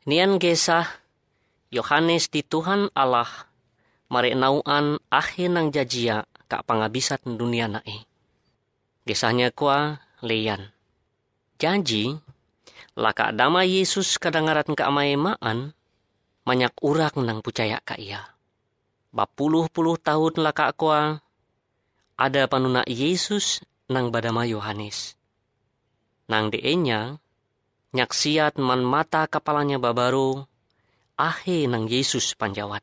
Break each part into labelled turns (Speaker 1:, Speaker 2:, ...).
Speaker 1: Nian gesah Yohanes di Tuhan Allah mare nauan ahe nang jajia kak pangabisat dunia nae. Gesahnya kuah leyan. Janji laka dama Yesus kadangaran ka amaemaan banyak urak nang percaya ka ia. Bapuluh-puluh tahun laka kuah ada panuna Yesus nang badama Yohanes. Nang deenya nyaksiat man mata kepalanya babaru, ahe nang Yesus panjawat.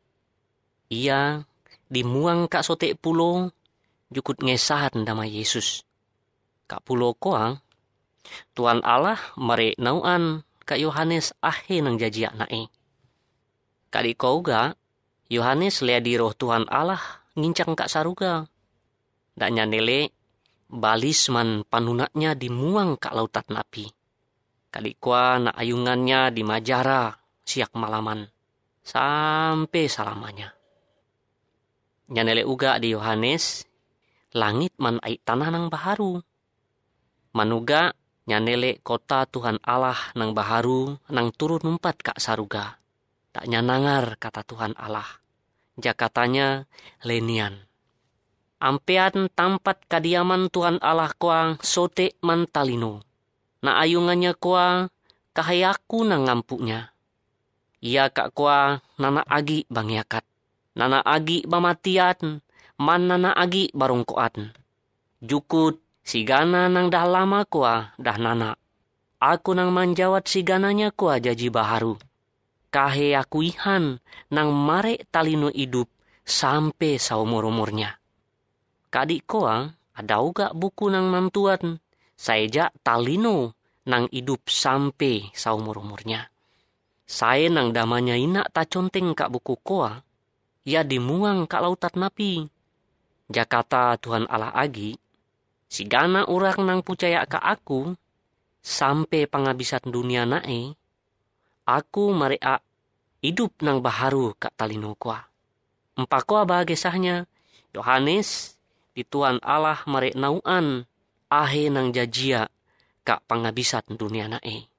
Speaker 1: Ia dimuang kak sotek pulo, jukut ngesahat ndama Yesus. Kak pulo koang, Tuhan Allah mare nauan kak Yohanes ahe nang jajia nae. Kadi kau ga, Yohanes lea di roh Tuhan Allah ngincang kak saruga. Daknya nele, balis man panunaknya dimuang kak lautat napi. Kali kuah na ayungannya di majara siak malaman. Sampai salamanya. Nyanele uga di Yohanes, langit man ai tanah nang baharu. Manuga nyanele kota Tuhan Allah nang baharu nang turun numpat kak saruga. Tak nyanangar kata Tuhan Allah. Jakatanya lenian. Ampean tampat kadiaman Tuhan Allah kuang sote man talino. Na ayungannya kuah kahayaku nang ngampunya. Ia kak kuah nana agi bangyakat. Nana agi bamatian, man nana agi barongkoan. Jukut sigana nang dah lama kuah dah nana. Aku nang manjawat sigananya kuah jaji baharu. Kahe aku ihan nang mare talino hidup sampai saumur-umurnya. Kadik kuah ada uga buku nang mantuan. Saeja talino nang hidup sampai saumur-umurnya. Saya nang damanya ina tak conteng kak buku koa, ia dimuang kak lautat napi. Jakata Tuhan Allah agi, sigana orang nang percaya kak aku, sampai pangabisat dunia nae, aku marea hidup nang baharu kak talino koa. Empakoa bahagesahnya, Yohanes di Tuhan Allah mare nauan, ahe nang jajia kak pangabisat dunia nae.